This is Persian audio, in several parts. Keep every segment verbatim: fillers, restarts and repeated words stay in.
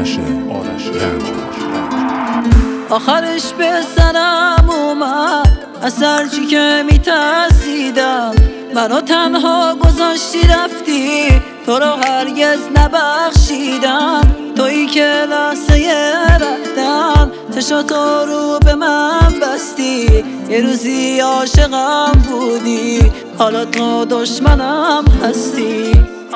آرش رنج. آخرش به سرم اومد از هرچی که میترسیدم، منو تنها گذاشتی رفتی، تو رو هرگز نبخشیدم. تویی که لحظه رفتن چشاتو رو به من بستی، یه روزی عاشقم بودی، حالا تو دشمنم هستی.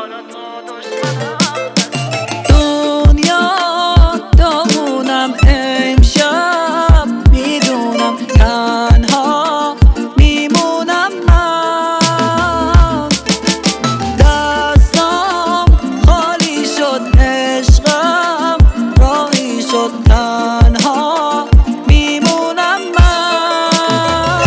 دنیا دامونم امشب، میدونم تنها میمونم من، دستام خالی شد، عشقم راهی شد، تنها میمونم من.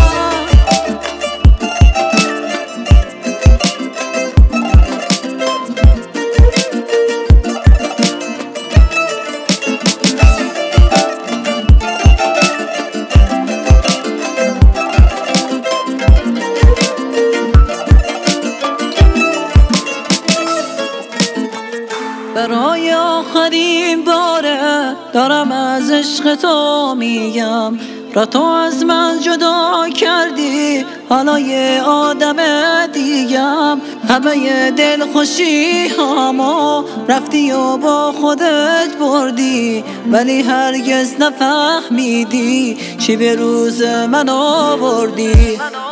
برای آخرین باره دارم از عشق تو میگم، را تو از من جدا کردی، حالا یه آدم دیگم. همه دل خوشی هامو رفتی و با خودت بردی، ولی هرگز نفهمیدی چی به روز من آوردی.